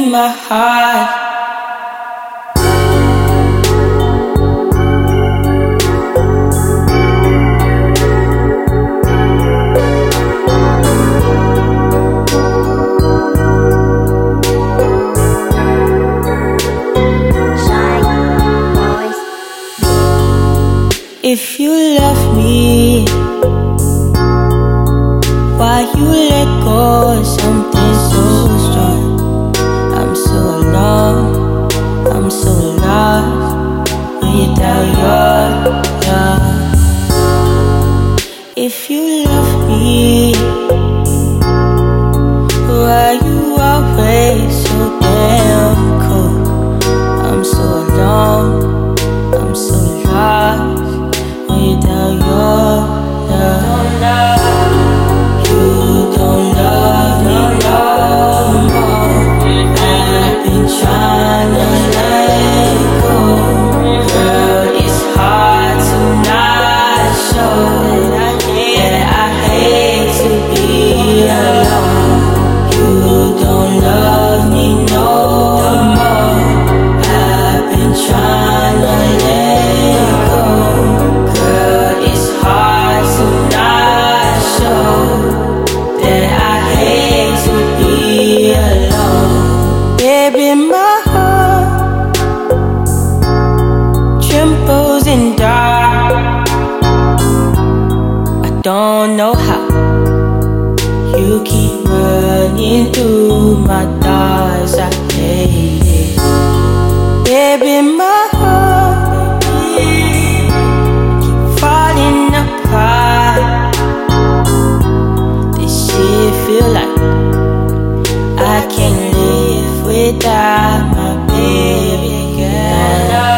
in my heart. If you love me, why you let go of something so strong? I'm so alone, I'm so lost without your love. If you love me, why you always so damn cold? I'm so alone, I'm so lost without your love. You don't love me no more. I've been trying to let go. Girl, it's hard to not show that I hate to be alone. You don't love me no more. I've been trying to let go. Girl, it's hard to not show that I hate to be alone. Baby, my heart trembles in dark. I don't know how you keep running through my thoughts. I hate it. Baby, my heart keep falling apart. This shit feel like I can't live without my baby girl.